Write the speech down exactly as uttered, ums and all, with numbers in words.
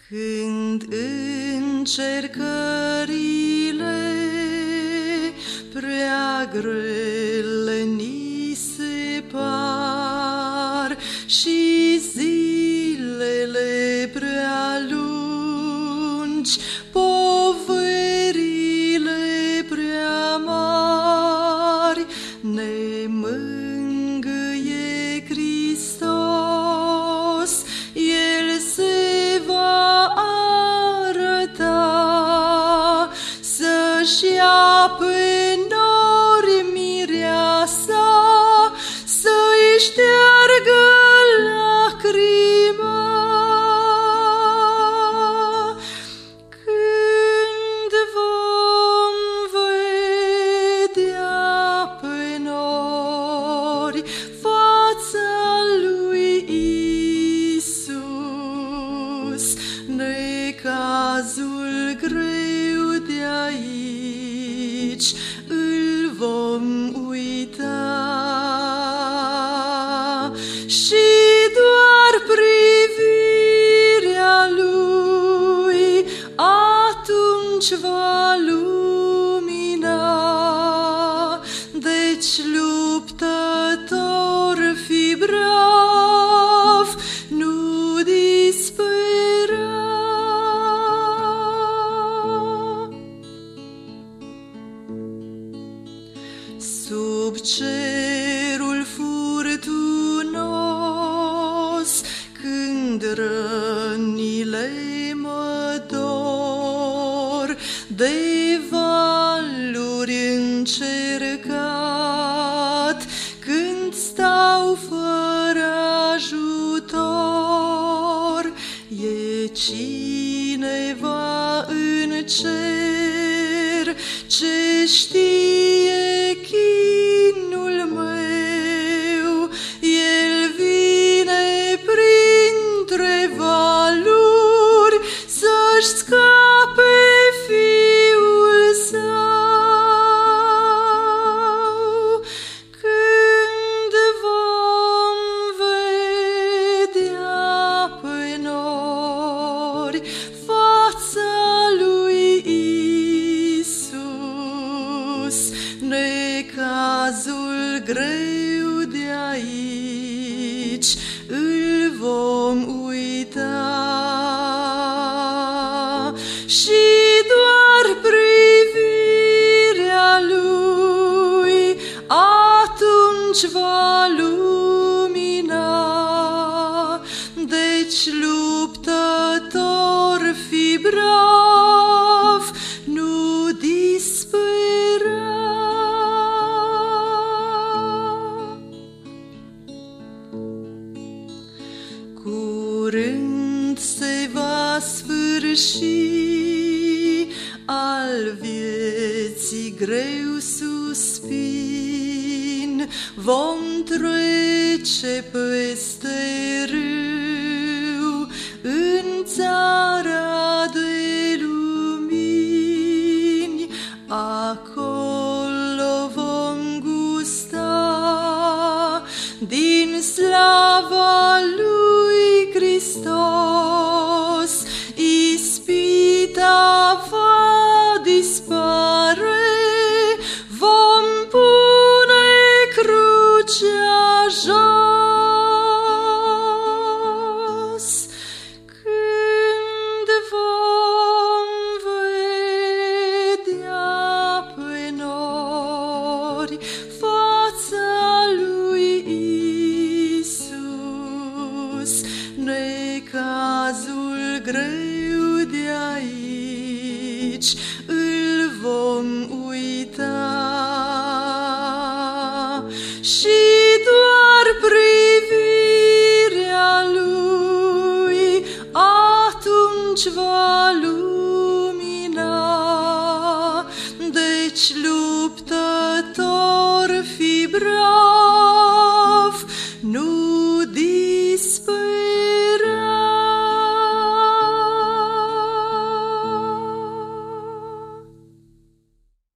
Când încercările prea grele ni se par și zilele prea lungi, poverile prea mari, ne mângâie Hristos, El se va arăta, să-și ia pe nori mireasa, să-i șteargă lacrima. Când vom vedea pe nori fața lui Iisus, necazul greu de aici îl vom uita și doar privirea lui atunci va lumina. Deci luptător fi brav, nu dispera. Sub cerul furtunos, când rănile mă dor, de valuri încercat, când stau fără ajutor, e cineva în cer ce știe chinul meu. El vine printre valuri să-și scape fiul său. Când vom vedea pe nori fața lui Iisus, necazul greu de aici îl vom uita și doar privirea lui atunci va lumina. Deci luptător fi brav, nu dispera. Curând se va sfârși al vieții greu suspin, vom trece peste râu în țara de lumini. Acolo vom gusta din slava lui Hristos, ispita va dispare, vom pune crucea jos. Când vom vedea pe nori fața lui Iisus, necazul greu de aici îl vom uita și doar privirea lui atunci va